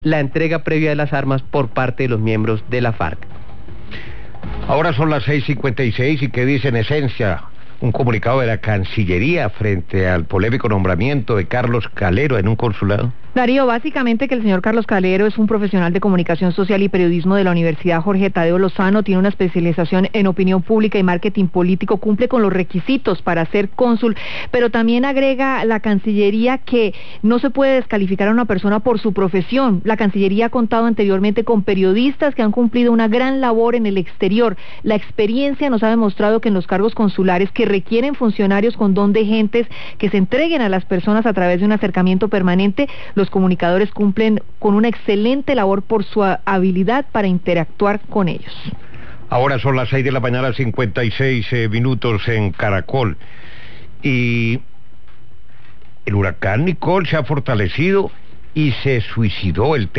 la entrega previa de las armas por parte de los miembros de la FARC. Ahora son las 6:56 y ¿qué dice en esencia un comunicado de la Cancillería frente al polémico nombramiento de Carlos Calero en un consulado? Darío, básicamente que el señor Carlos Calero es un profesional de comunicación social y periodismo de la Universidad Jorge Tadeo Lozano, tiene una especialización en opinión pública y marketing político, cumple con los requisitos para ser cónsul, pero también agrega la Cancillería que no se puede descalificar a una persona por su profesión. La Cancillería ha contado anteriormente con periodistas que han cumplido una gran labor en el exterior. La experiencia nos ha demostrado que en los cargos consulares que requieren funcionarios con don de gentes que se entreguen a las personas a través de un acercamiento permanente, los comunicadores cumplen con una excelente labor por su habilidad para interactuar con ellos. Ahora son las 6 de la mañana, 56 minutos en Caracol. Y el huracán Nicole se ha fortalecido y se suicidó. El